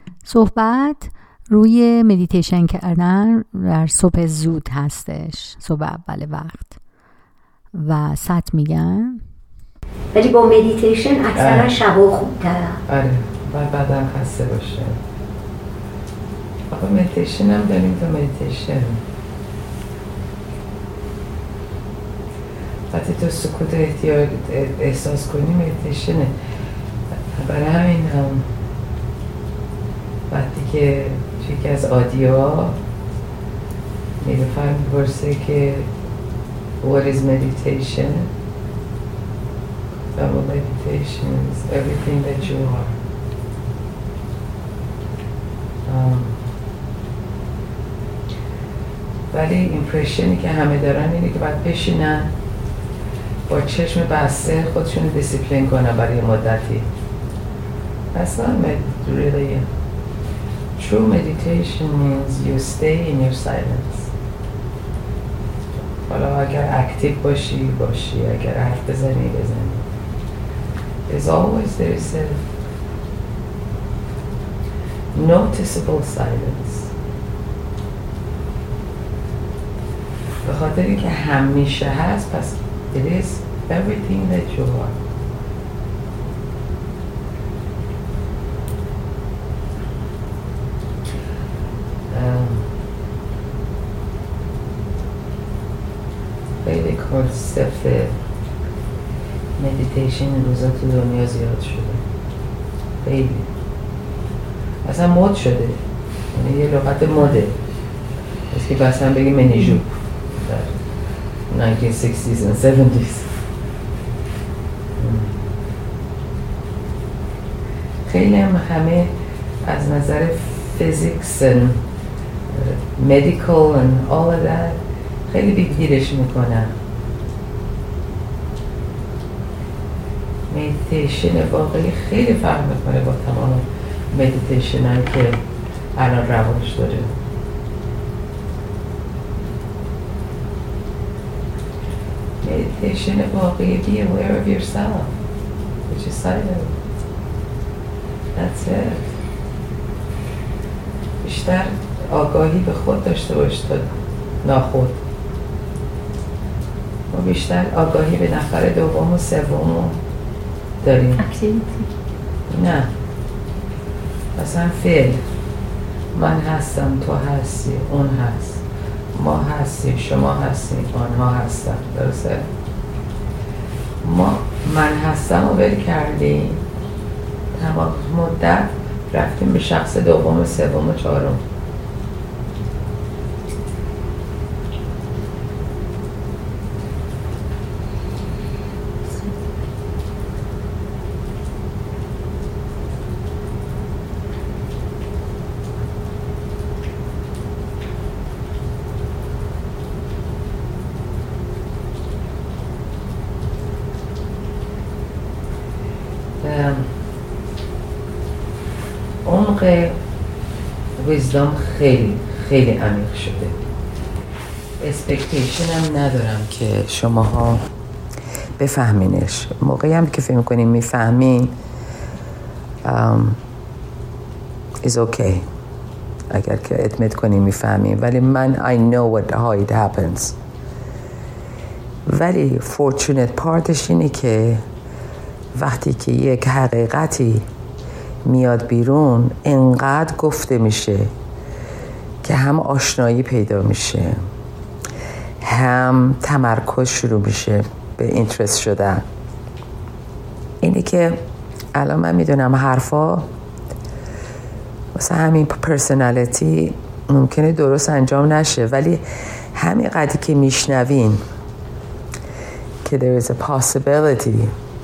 صحبت روی مدیتیشن کردن در صبح زود هستش، صبح اول وقت و ست میگن، ولی با مدیتیشن اکثرا شبا خوب تره. آره باید بدن خسته باشه. آقا مدیتیشن هم داریم تو مدیتیشن وقتی تو سکوت احساس کنی مدیتیشنه. برای همین هم وقتی که یکی از آدیوها نیلوفر میپرسه که what is meditation? Well, meditation is everything that you are. ولی ایمپرشنی که همه دارن اینه که باید بشینن با چشم بسته خودشون رو دیسیپلین کنن برای مدتی. That's not really. True meditation means you stay in your silence. حالا اگر اکتیو باشی اگر حرف بزنی. There's always a noticeable silence. به خاطر اینکه همیشه هست پس it is everything that you are. خیلی کانسپت مدیتیشن این روزا تو دنیا زیاد شده، خیلی اصلا مد شده، یعنی یه لغت مده از که بسن بگی منیجو در 1960s and 70s. خیلی همه از نظر فیزیکس and medical and all of that خیلی بیگیرش میکنن. مدیتیشن واقعی خیلی فرق میکنه با تمام مدیتیشن هایی که الان رواج داره. مدیتیشن واقعی be aware of yourself which is silent. That's it. بیشتر آگاهی به خود داشته باش تا ناخود. ما بیشتر آگاهی به نفر دوم و سوم داریم. اکتیویتی نه مثلا فعل، من هستم، تو هستی، اون هست، ما هستیم، شما هستیم، آنها هستن. درسته؟ ما من هستم رو ول کردیم، تمام مدت رفتیم به شخص دوم و سوم و چهارم. عمق ویزدام خیلی خیلی عمیق شده. اسپکتیشن هم ندارم که شماها بفهمینش. موقعی هم که فکر میکنین میفهمین is okay اگر که ادمیت کنین میفهمین، ولی من I know how it happens. ولی fortunate partش اینه که وقتی که یک حقیقتی میاد بیرون انقدر گفته میشه که هم آشنایی پیدا میشه، هم تمرکز شروع میشه به اینترست شدن. اینه که الان من میدونم حرفا مثلا همین پرسونالیتی ممکنه درست انجام نشه، ولی همین قدری که میشنوین که there is a possibility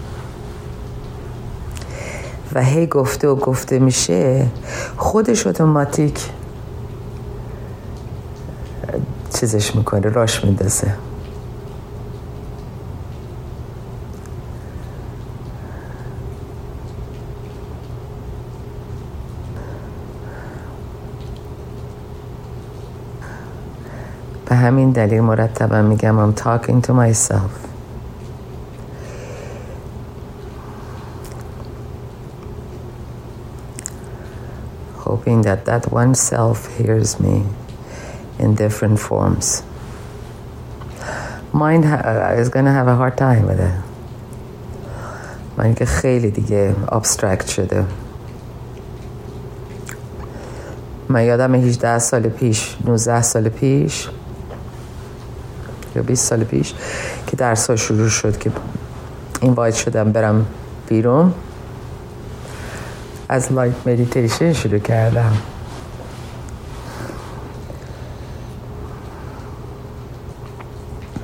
و هی گفته و گفته میشه، خودش اتوماتیک چیزش میکنه، راش میندازه. به همین دلیل مرتبا میگم I'm talking to myself. hoping that that one self hears me in different forms. Mind is going to have a hard time with it. mind که خیلی دیگه abstract شده. من یادم 18 سال پیش 19 سال پیش یا 20 سال پیش که درس‌ها شروع شد که اینوایت شدم برم بیرون، از لایت مدیتیشن شروع کردم.